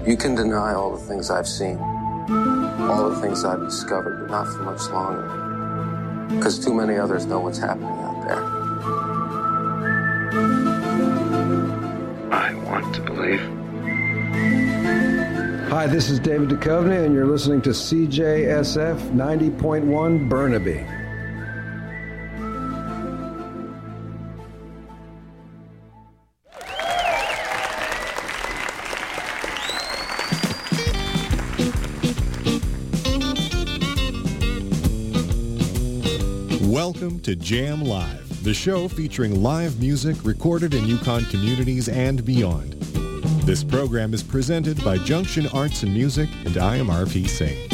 You can deny all the things I've seen, all the things I've discovered, but not for much longer. Because too many others know what's happening out there. I want to believe. Hi, this is David Duchovny, and you're listening to CJSF 90.1 Burnaby. Welcome to Jam Live, the show featuring live music recorded in Yukon communities and beyond. This program is presented by Junction Arts and Music, and I am R.P. Singh.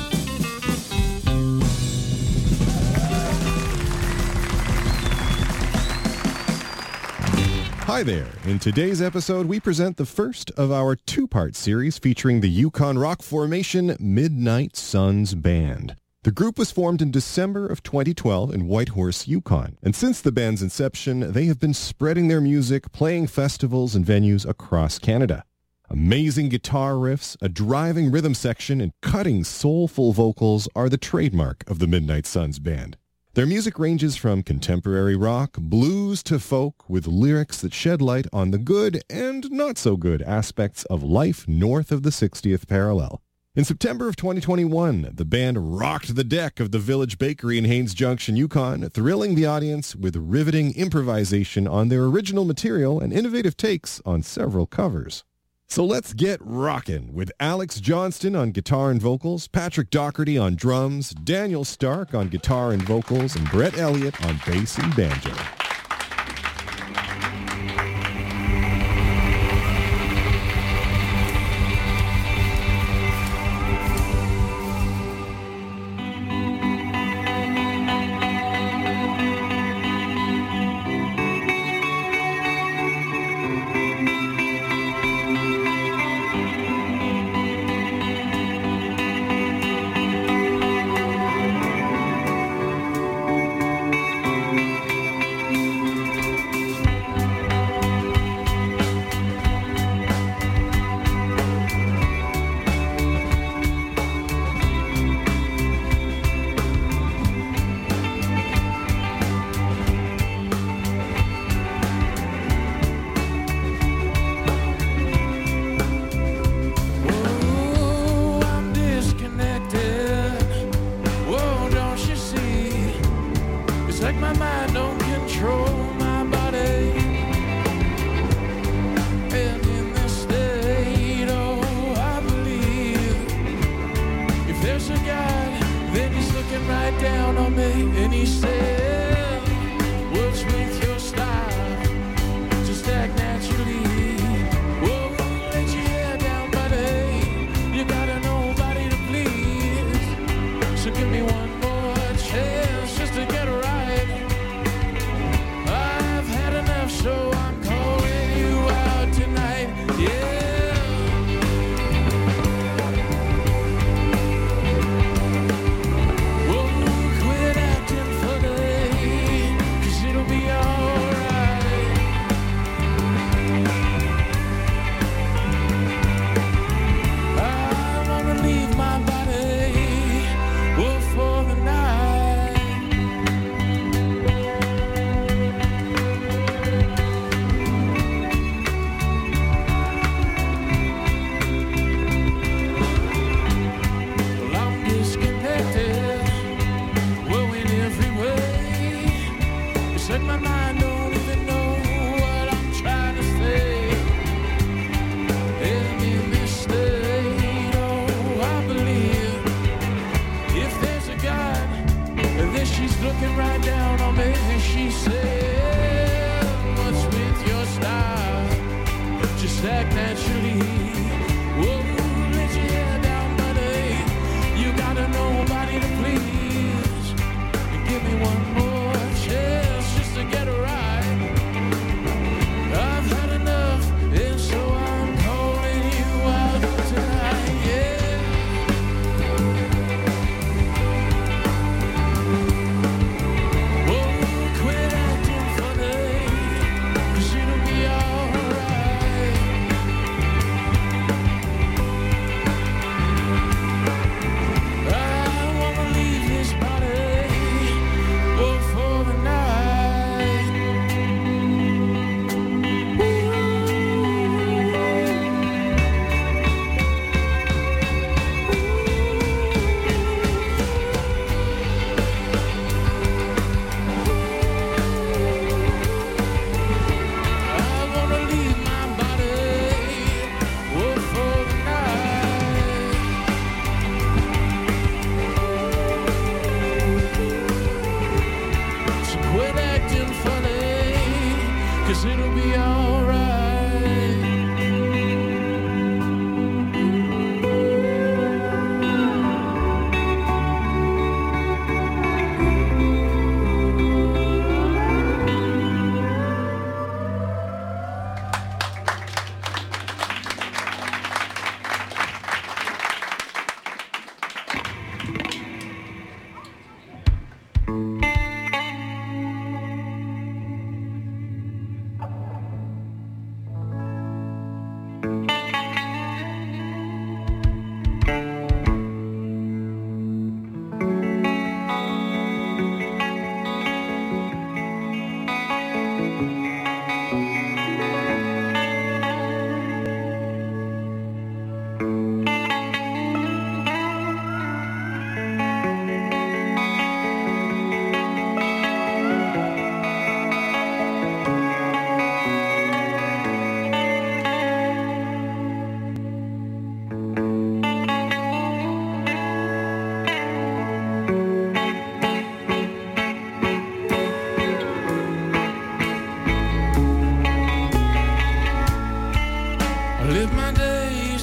Hi there. In today's episode, we present the first of our two-part series featuring the Yukon rock formation Midnight Suns Band. The group was formed in December of 2012 in Whitehorse, Yukon, and since the band's inception, they have been spreading their music, playing festivals and venues across Canada. Amazing guitar riffs, a driving rhythm section, and cutting soulful vocals are the trademark of the Midnight Suns Band. Their music ranges from contemporary rock, blues to folk, with lyrics that shed light on the good and not so good aspects of life north of the 60th parallel. In September of 2021, the band rocked the deck of the Village Bakery in Haines Junction, Yukon, thrilling the audience with riveting improvisation on their original material and innovative takes on several covers. So let's get rockin' with Alex Johnston on guitar and vocals, Patrick Doherty on drums, Daniel Stark on guitar and vocals, and Brett Elliott on bass and banjo.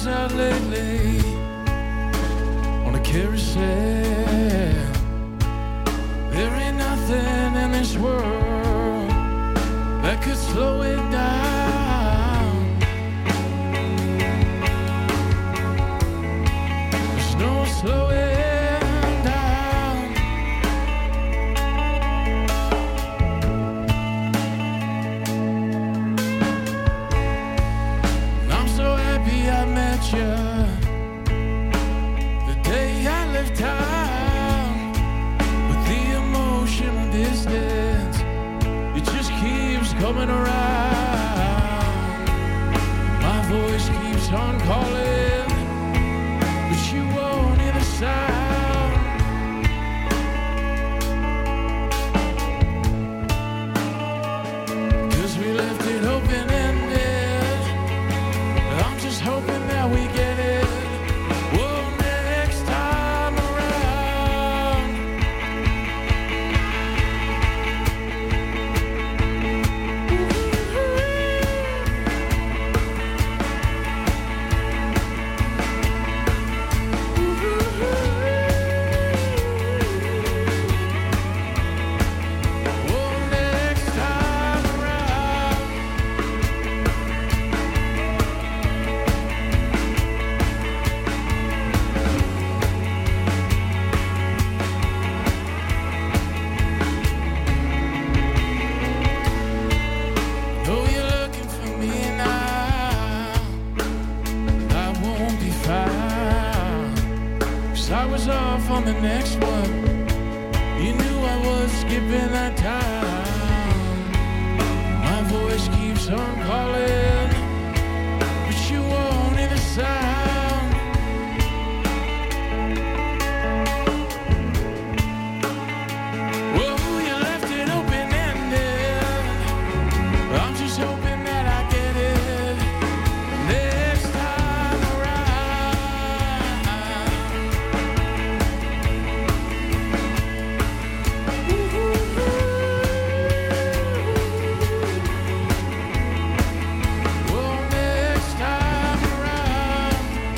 cruise out lately on a carousel. There ain't nothing in this world that could slow it down. There's no slowing down. And I'm so happy I met you the day I left town. With the emotional distance, it just keeps coming around. My voice keeps on calling, but you won't hear the sound. 'Cause we left it open-ended. I'm just hoping that we get it. Whoa, next time around. Whoa, next time around. Though you're looking for me now, I won't be found. 'Cause I was off on the next one. You knew I was skipping that time. My voice keeps on calling, but you won't hear the sound. Whoa, you left it open-ended. I'm just hoping that I get it next time around. Whoa, next time around.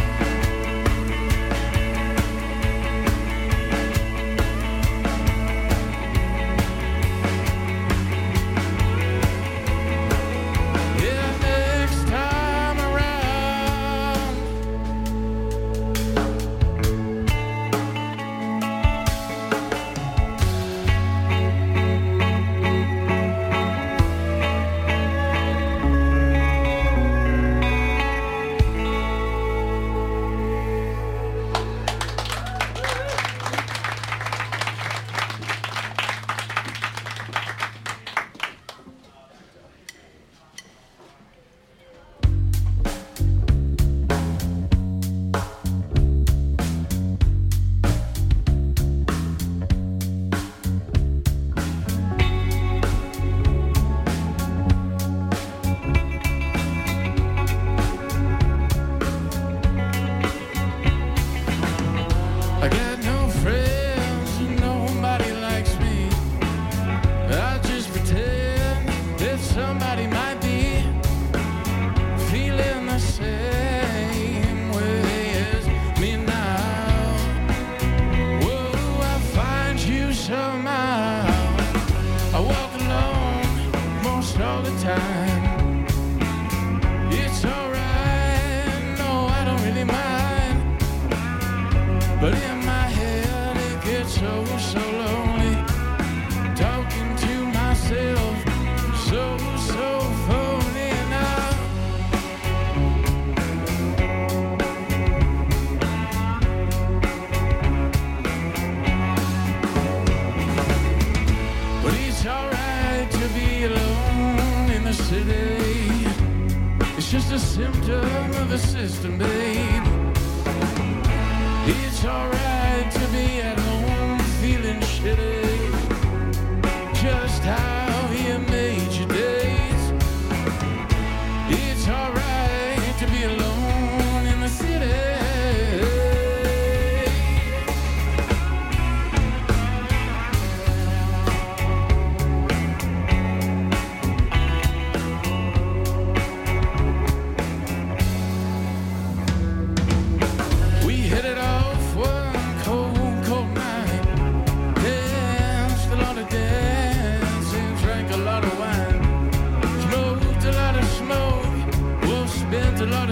Yeah, next time around. I got no friends and nobody likes me. I just pretend that somebody might be feeling the same way as me now. Whoa, I find you somehow. I walk alone most all the time. It's alright, no, I don't really mind. But in my head it gets so lonely. Talking to myself, so phony now. But it's alright to be alone in the city. It's just a symptom of the system, babe. It's alright to be at home feeling shitty. Just how he made your days. It's alright to be alone in the city.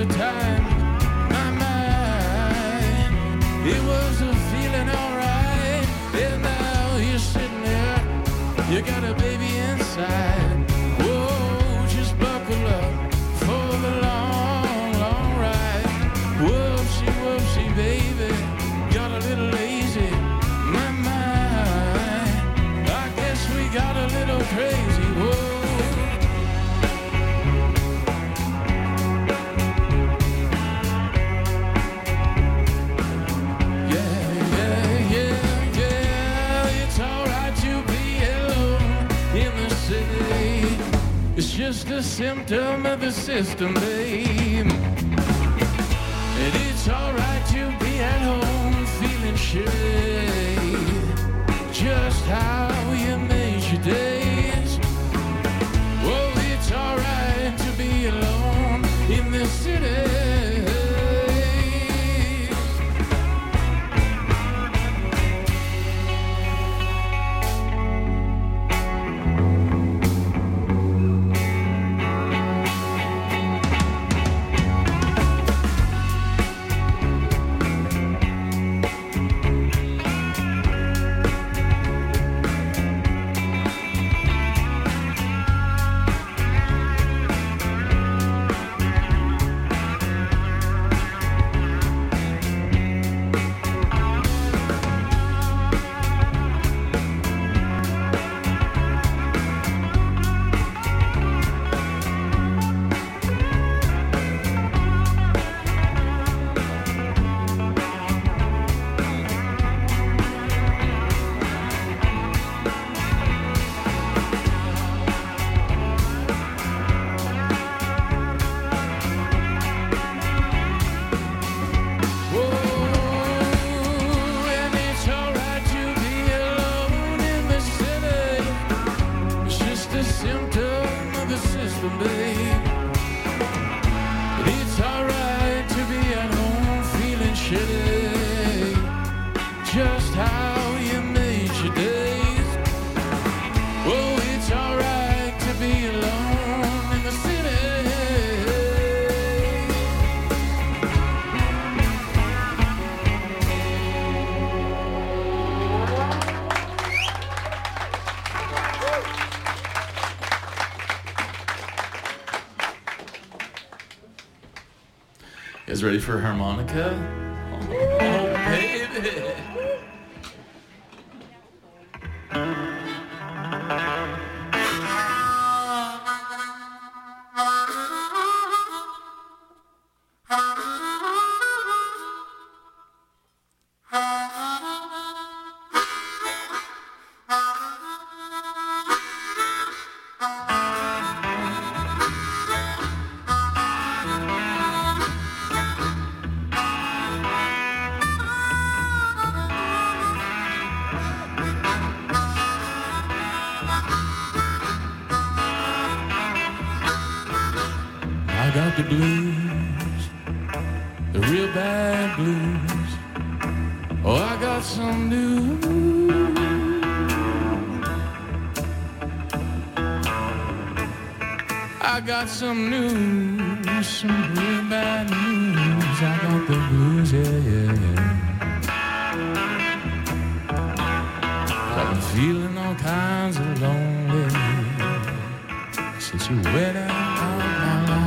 the time. My mind, it was a feeling alright. And now you're sitting there, you got a baby inside. Whoa, just buckle up for the long, long ride. Whoopsie, whoopsie, baby, got a little lazy. My mind, I guess we got a little crazy. Whoa. It's just a symptom of the system, babe. And it's alright to be at home feeling shitty. Just how you made your days. Oh, it's alright to be alone in the city. You guys ready for harmonica? Oh, baby. The blues, the real bad blues. Oh, I got some news. I got some news, some real bad news. I got the blues, I've been feeling all kinds of lonely since you went out of my life.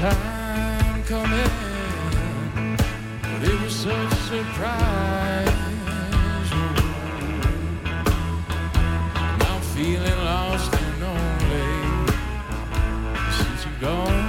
time coming, but it was such a surprise. Now I'm feeling lost and lonely since you're gone.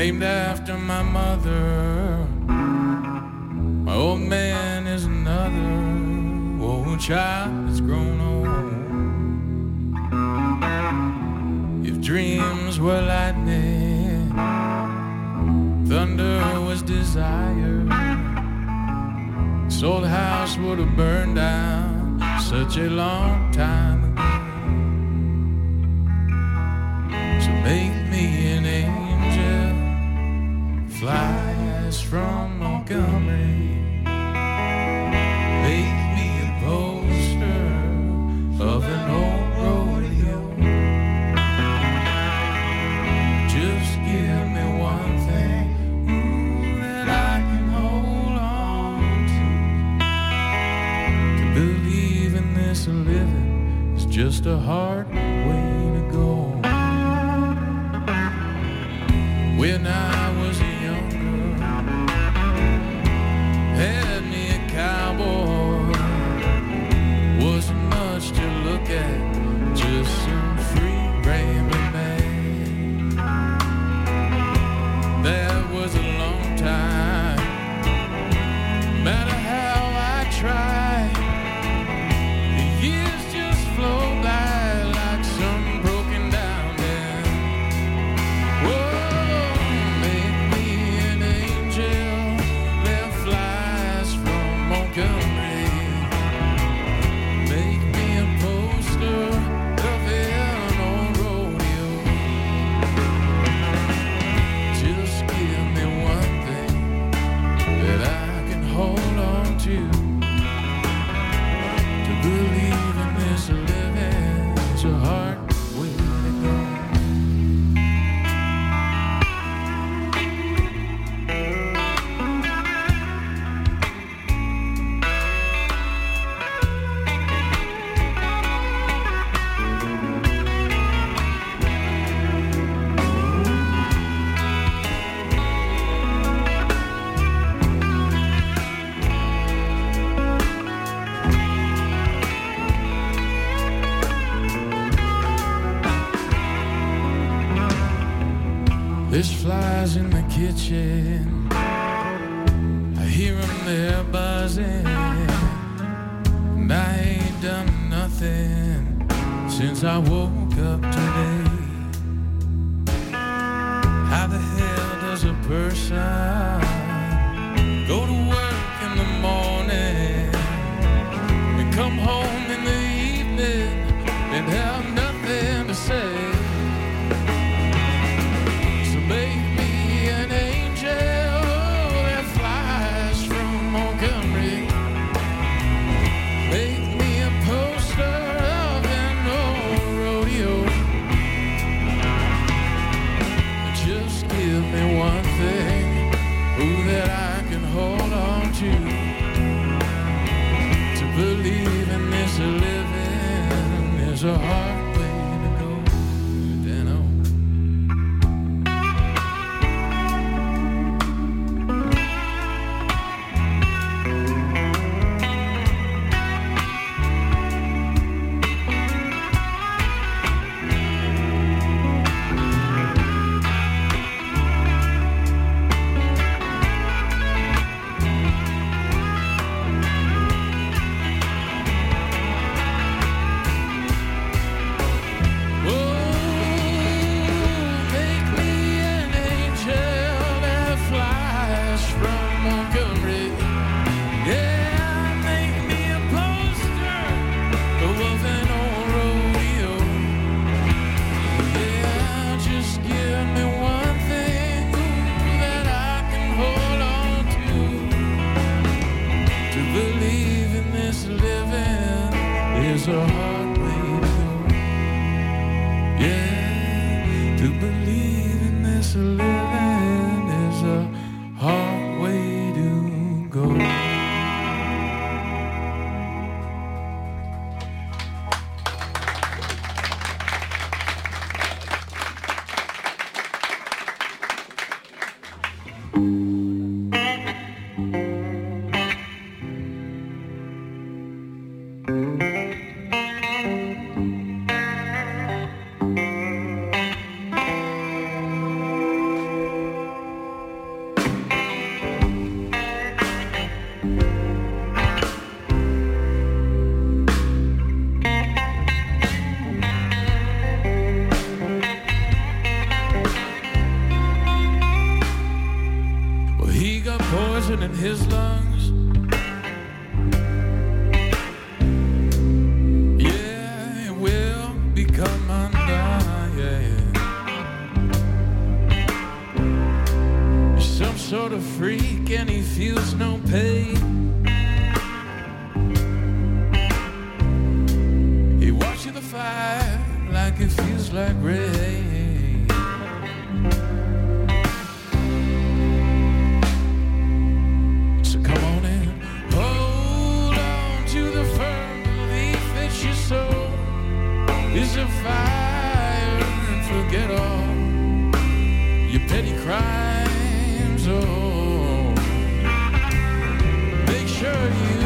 named after my mother. My old man is another old child that's grown old. If dreams were lightning, thunder was desire, this old house would have burned down such a long time ago. So make me an angel, fly us from Montgomery. Make me a poster of an old rodeo. Just give me one thing that I can hold on to believe in this living is just a hard way to go. When I was younger, had me a cowboy, wasn't much to look at, just some free rambling man. That was a long time, no matter how I tried, the years just flow by like some broken down dam. Whoa, make me an angel that flies from Montgomery. Make me a poster of an old rodeo. Just give me one thing that I can hold on to believe in this living is a hard way to go. There's flies in the kitchen, I hear them there buzzing, and I ain't done nothing since I woke up today. How the hell does a person go to work in the morning and come home in the evening and have nothing to say? Make me an angel that flies from Montgomery. Make me a poster of an old rodeo. Just give me one thing, ooh, that I can hold on to believe in this living is a hard way to go. Dano. is a hard way to go. Yeah, to believe in this living is a hard way to go. freak and he feels no pain. He watches the fire like it feels like rain. So come on in, hold on to the firm belief that your soul is a fire, and forget all your petty crimes. Oh, make sure you